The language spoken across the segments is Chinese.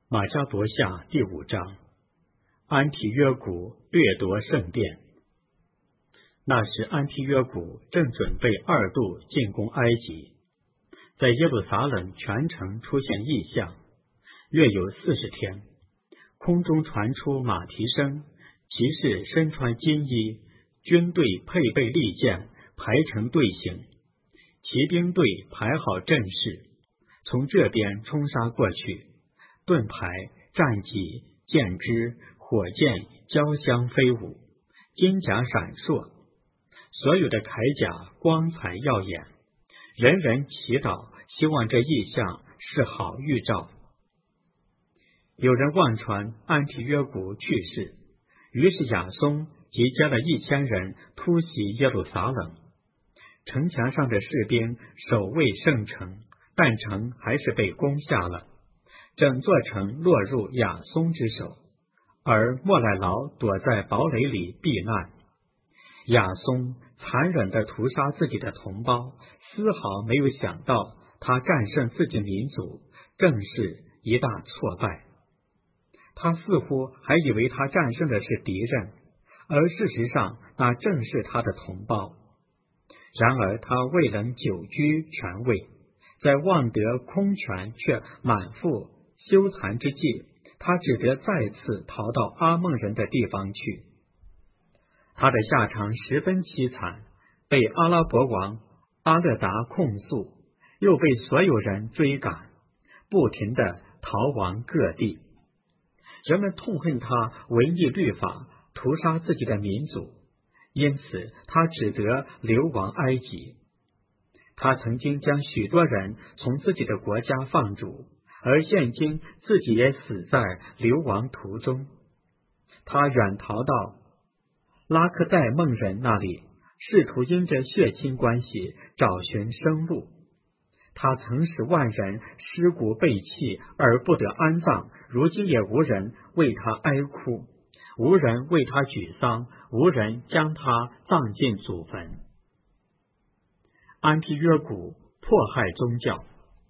马加伯下第5章，安提约古掠夺圣殿。那时安提约古正准备2度进攻埃及，在耶路撒冷全城出现异象，约有40天，空中传出马蹄声，骑士身穿金衣，军队配备利剑，排成队形，骑兵队排好阵势，从这边冲杀过去，盾牌、战戟、剑枝、火箭交相飞舞，金甲闪烁，所有的铠甲光彩耀眼，人人祈祷，希望这异象是好预兆。有人妄传安提约古去世，于是亚松集结了1000人突袭耶路撒冷，城墙上的士兵守卫圣城，但城还是被攻下了，整座城落入亚松之手，而莫赖劳躲在堡垒里避难。亚松残忍地屠杀自己的同胞，丝毫没有想到他战胜自己民族正是一大挫败。他似乎还以为他战胜的是敌人，而事实上那正是他的同胞。然而他未能久居权位，在望得空权却满腹羞惭之际，他只得再次逃到阿孟人的地方去。他的下场十分凄惨，被阿拉伯王阿勒达控诉，又被所有人追赶，不停地逃往各地。人们痛恨他违逆律法，屠杀自己的民族，因此他只得流亡埃及。他曾经将许多人从自己的国家放逐，而现今自己也死在流亡途中。他远逃到拉克代孟人那里，试图因着血亲关系找寻生路。他曾使万人尸骨被弃而不得安葬，如今也无人为他哀哭，无人为他举丧，无人将他葬进祖坟。安提约古迫害宗教。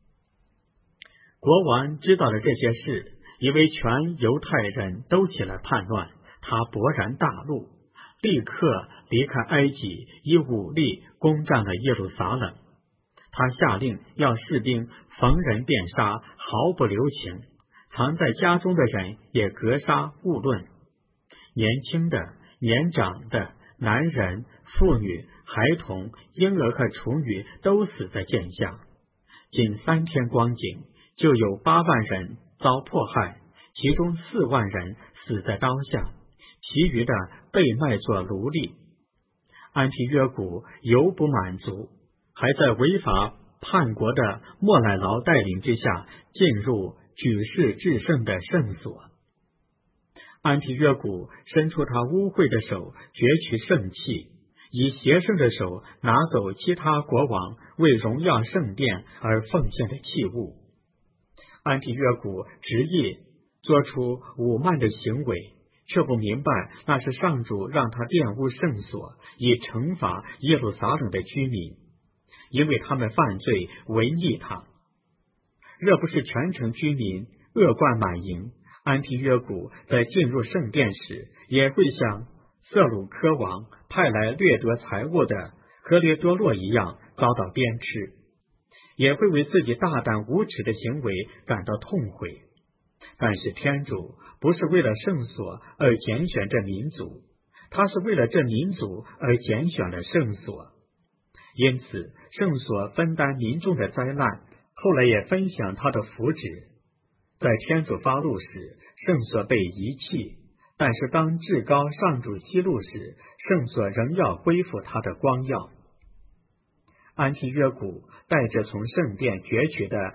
国王知道了这些事，以为全犹太人都起了叛乱，他勃然大怒，立刻离开埃及，以武力攻占了耶路撒冷。他下令要士兵逢人便杀，毫不留情，藏在家中的人也格杀勿论，年轻的、年长的、男人、妇女、孩童、婴儿和处女都死在剑下。仅3天光景，就有8万人遭迫害，其中4万人死在刀下，其余的被卖作奴隶。安提约古犹不满足，还在违法叛国的莫赖劳带领之下，进入举世至圣的圣所。安提约古伸出他污秽的手，攫取圣器，以邪圣的手拿走其他国王为荣耀圣殿而奉献的器物。安提约古执意做出侮慢的行为，却不明白那是上主让他玷污圣所，以惩罚耶路撒冷的居民，因为他们犯罪违逆他。若不是全城居民恶贯满盈，安提约古在进入圣殿时，也会像色鲁科王派来掠夺财物的格列多洛一样遭到鞭笞，也会为自己大胆无耻的行为感到痛悔。但是天主不是为了圣所而拣选这民族，他是为了这民族而拣选了圣所。因此圣所分担民众的灾难，后来也分享他的福祉。在天主发怒时，圣所被遗弃，但是当至高上主息怒时，圣所仍要恢复他的光耀。安提约古带着从圣殿攫取的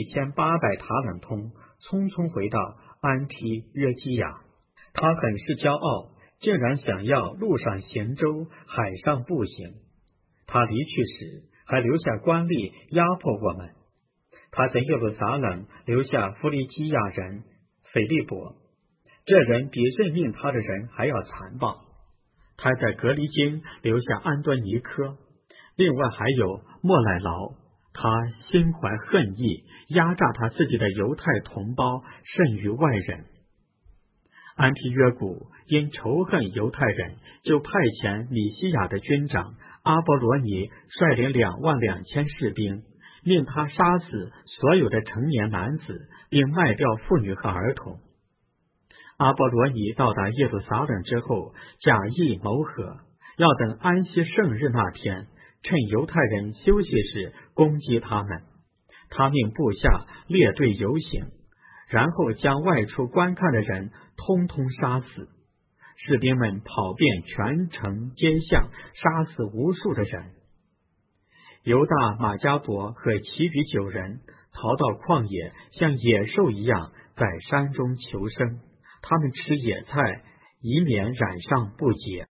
1800塔冷通，匆匆回到安提约基亚。他很是骄傲，竟然想要路上行舟，海上步行。他离去时还留下官吏压迫我们。他在耶路撒冷留下弗利基亚人腓利伯，这人比任命他的人还要残暴。他在格离金留下安端尼科，另外还有莫赖劳、 他心怀恨意，压榨他自己的犹太同胞甚于外人。安提约古因仇恨犹太人，就派遣米西亚的军长阿波罗尼率领22000士兵，命他杀死所有的成年男子，并卖掉妇女和儿童。阿波罗尼到达耶路撒冷之后，假意谋合，要等安息圣日那天，趁犹太人休息时攻击他们。他命部下列队游行，然后将外出观看的人通通杀死。士兵们跑遍全城街巷，杀死无数的人。犹大、马加伯和其余9人逃到旷野，像野兽一样在山中求生。他们吃野菜，以免染上不洁。